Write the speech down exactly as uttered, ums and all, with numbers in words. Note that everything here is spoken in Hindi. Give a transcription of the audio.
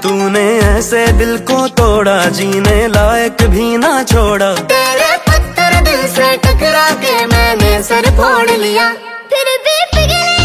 तूने ऐसे दिल को तोड़ा, जीने लायक भी ना छोड़ा। तेरे पत्थर दिल से टकरा के मैंने सर फोड़ लिया, फिर भी पिघले